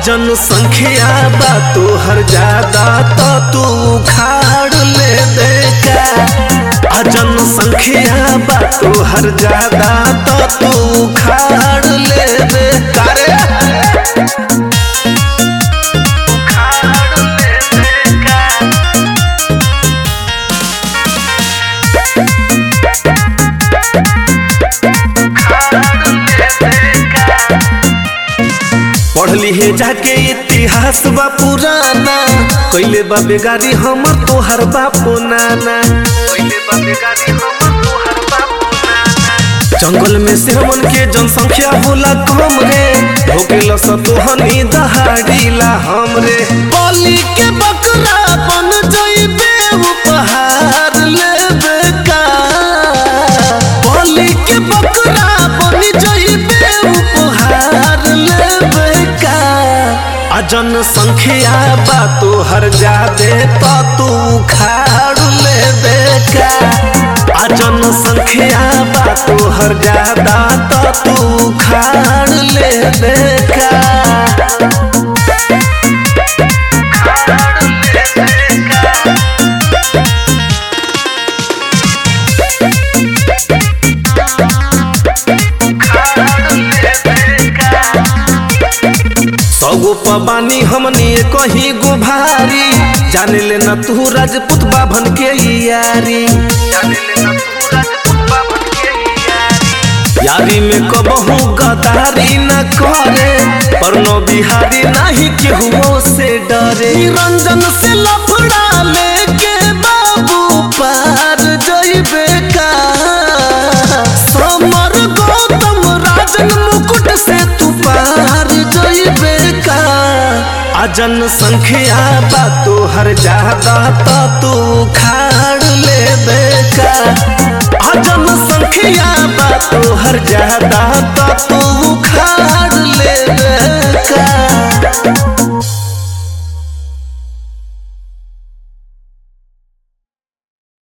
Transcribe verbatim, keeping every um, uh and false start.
जनसंख्या बा तोहर ज्यादा तो तू उखाड़ ले देगा। जनसंख्या बा तोहर ज्यादा तो तू उखाड़ ले देगा रे। पढ़ ली जाके इतिहास बा पुराना, कैले बा बेगारी हमर तोहर बापो नाना। जंगल में से हमन के जनसंख्या होला कम रे, भोकेला सतोहनी दहाड़ीला हमरे। बलि के बकरा बन जइबे उपहार लेबे का। बलि के बकरा बन जइबे उपहार लेबे का। जनसंख्या बा तोहर जादे तो तू उखाड़ लेबे का। जनसंख्या बा तोहर ज्यादा तो तू उखाड़ लेबे का। सगो पबानी हमनी कहीं गो भारी, जाने ले न तू राजपूत बाभन के यारी। यारी में कबहू गदारी न करे, पर नो बिहारी नहीं केहू से डरे। निरंजन से लफड़ा लेके बाबू पार जइबे का। समर गौतम राजन मुकुट से तू पार जइबे का। जनसंख्या बा तोहर ज्यादा तो तू उखाड़